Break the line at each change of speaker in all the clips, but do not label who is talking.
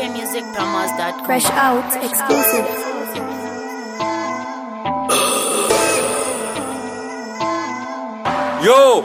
MalawiMusicPromos.com.
Fresh out, exclusive.
Yo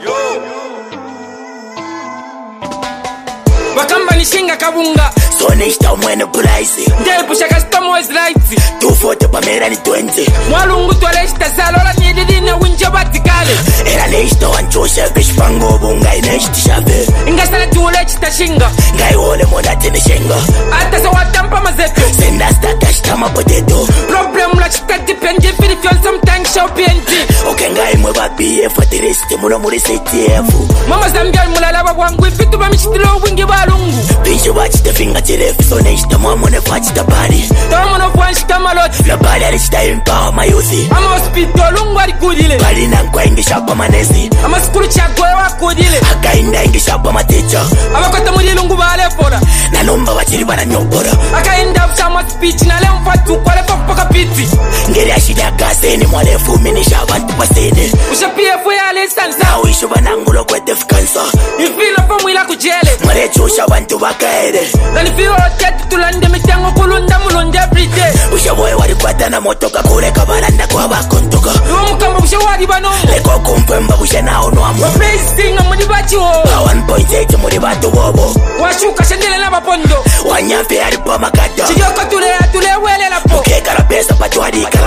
Bakamba nishinga kabunga
So nishta umwene price
Ndele pusha customer is right
240 pamera ni 20
Mwalungu tuwaleshita salola nididine winja batikale
Era nishta wanchosha kishpango bunga ineshti shabe
Inga sana tuwaleshita shinga
Ngai wole monate nishenga
Ata sa watampa mazeto
Senda stata shitama potato
Problem la chita dipende Fili fiol sometimes show PNG
Oke ngai mweba BF atiristi muno muri CTF
Mama Zambia mulala wangu Ifitu bamishitilo wingi balungu
Bisho bachita finga chirefu So nishta mwamone fachita bari
Tamono fuanshita maloti
La bari alishita empower mayuthi
Ama hospital lungu alikudile
Bari nankwa ingi shapa manezi
Ama skulu chakwe wakudile
Akainda ingi shapa matecha
Abakota muli lungu balefora
Nanomba wachiri bana nyobora
Akainda uchama speech na leo mfatu kwa lefa mpaka piti
Ngeri ashida kaseni mwalefu minisha abantu pasene
Usha PF ya lisansa
Now isho banangulo kwete fikansa
Nifilo fomu ila kujele
Mwarecho usha bantu bakaere
Na nifilo rotetu tulande mitengo kulunda mulunde everyday
Usha boy wari kwata na motoka kure kabaranda kwa bakontoka
Uwa mukamba usha wari banomo
Leko kumpemba usha nao nuamu
Wapezi mudi bachi wo
1.8 muri batu bobo
Washuka shendele na mapondo
Wanyafe haripa makata
Chiyoko tule wele la po
Mukeka la pesa patu harika